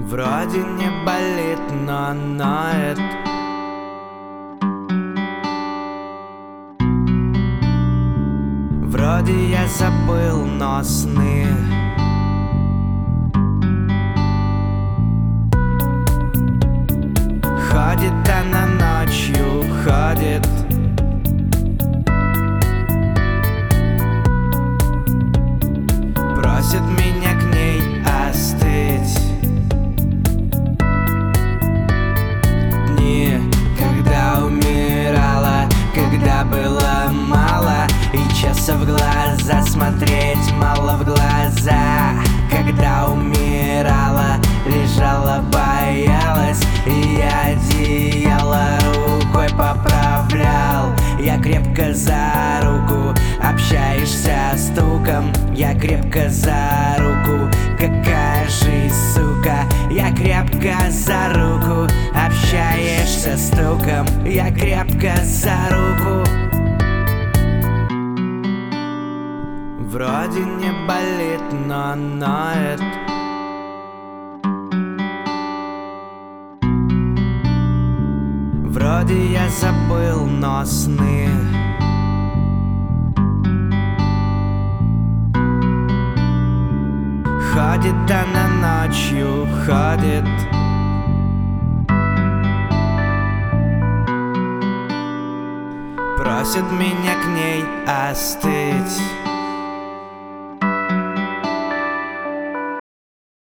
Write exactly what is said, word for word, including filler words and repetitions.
Вроде не болит, но ноет. Вроде я забыл, но сны ходит она ночью, ходит. Просит меня к ней остыть. Дни, когда умирала, когда было мало, и часов в глаза смотреть мало в глаза. Когда умирала, лежала, боялась, и я одеяло рукой поправлял. Я крепко за руку, общаешься стуком. Я крепко за руку, какая жизнь, сука. Я крепко за руку, общаешься стуком. Я крепко за руку. Вроде не болит, но ноет. Вроде я забыл, но сны ходит она ночью, ходит. Просит меня к ней остыть.